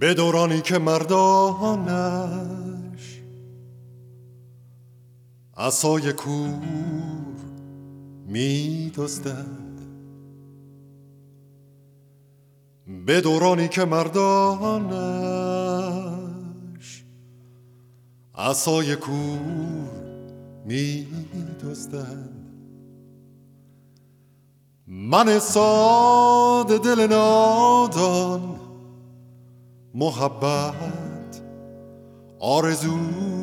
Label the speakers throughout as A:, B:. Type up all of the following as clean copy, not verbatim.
A: به دورانی که مردانش عصای کور می دزدند، به دورانی که مردانش عصای کور می دزدند. من ساده دل نادان محبت آرزو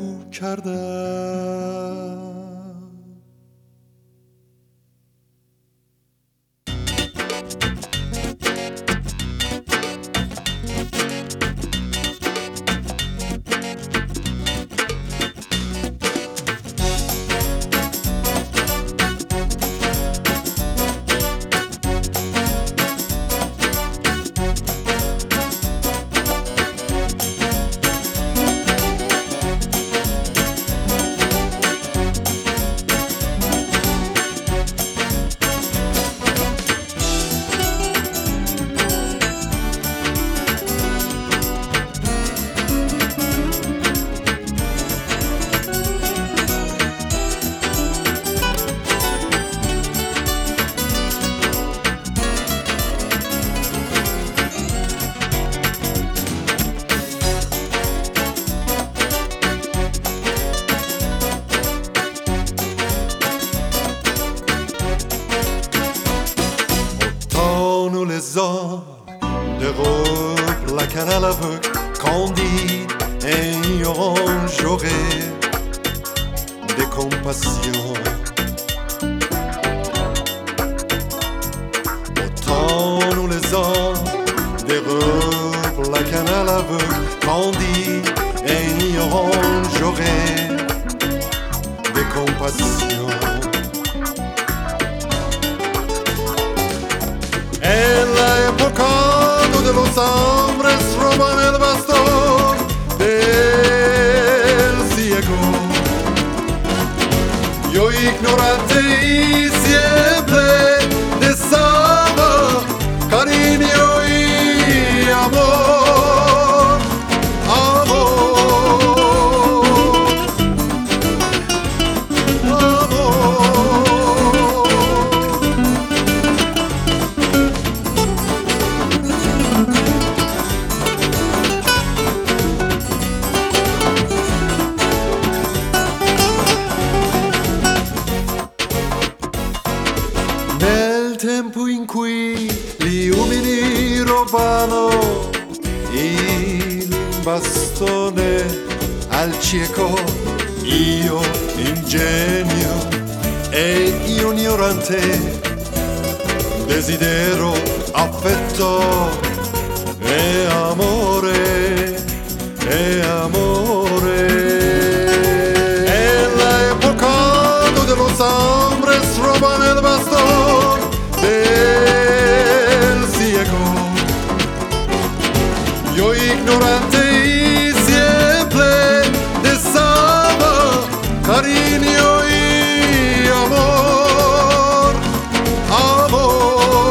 A: کردم. De robe, la canne à l'aveugle, candide, ayant j'aurais des compassions. Autant nous les hommes, des robes, la canne à l'aveugle, candide, ayant j'aurais des compassions. En la época de los hombres roban el bastón del ciego, yo ignorante y siempre deseaba cariño y amor, amor, amor. Nel tempo in cui gli uomini rubano il bastone al cieco, io ingenio e io ignorante desidero affetto e amore, e amore. En la época de los hombres roban el bastón del ciego, yo ignorante y siempre deseaba cariño y amor, amor.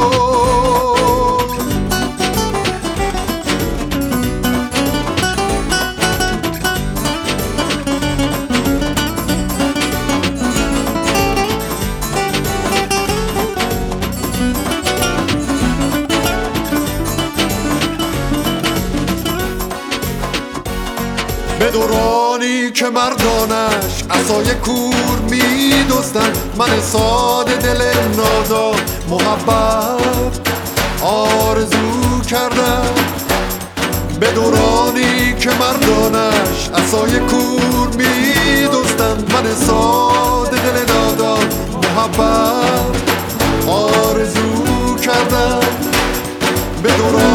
A: به دورانی که مردانش عصای کور می دزدند، من ساده دل نادان محبت آرزو کردم. به دورانی که مردانش عصای کور می دزدند، من ساده دل نادان محبت آرزو کردم. به دورانی